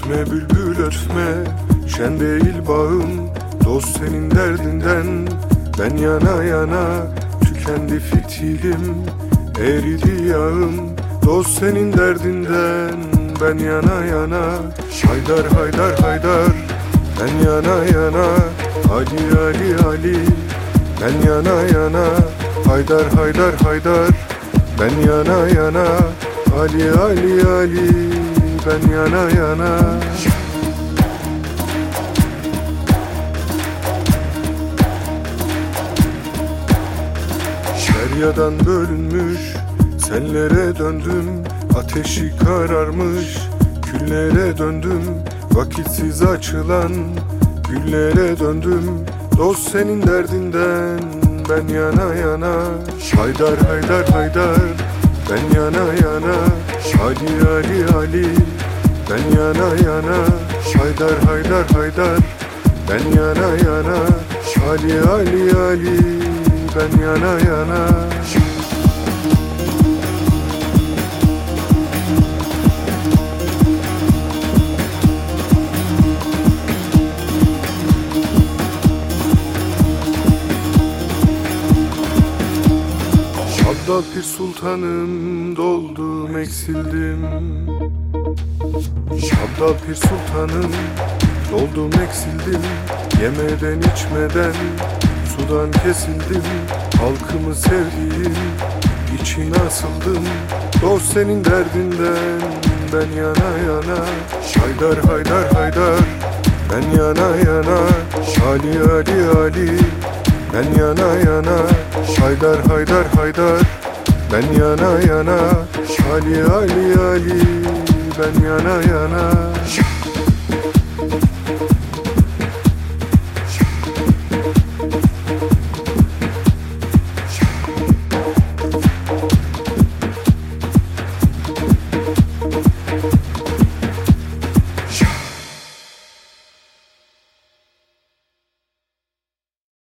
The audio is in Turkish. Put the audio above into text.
Ötme bülbül ötme, şen değil bağım. Dost senin derdinden, ben yana yana. Tükendi fitilim, eridi yağım. Dost senin derdinden, ben yana yana. Haydar haydar haydar, ben yana yana. Ali Ali Ali, ben yana yana. Haydar haydar haydar, ben yana yana. Ali Ali Ali, ben yana yana. Deryadan bölünmüş, sellere döndüm. Ateşi kararmış, küllere döndüm. Vakitsiz açılan güllere döndüm. Dost senin derdinden, ben yana yana. Haydar haydar haydar, ben yana yana. Ali Ali Ali, ben yana yana. Haydar haydar haydar, ben yana yana. Ali Ali Ali, ben yana yana. Şabdal Pir Sultanım, doldum eksildim. Şabdal Pir Sultanım, doldum eksildim. Yemeden içmeden sudan kesildim. Halkımı sevdiğim için asıldım. Dost senin derdinden, ben yana yana. Haydar haydar haydar, ben yana yana. Ali Ali Ali, ben yana yana. Haydar haydar haydar, ben yana yana. Ali Ali Ali, ben yana yana.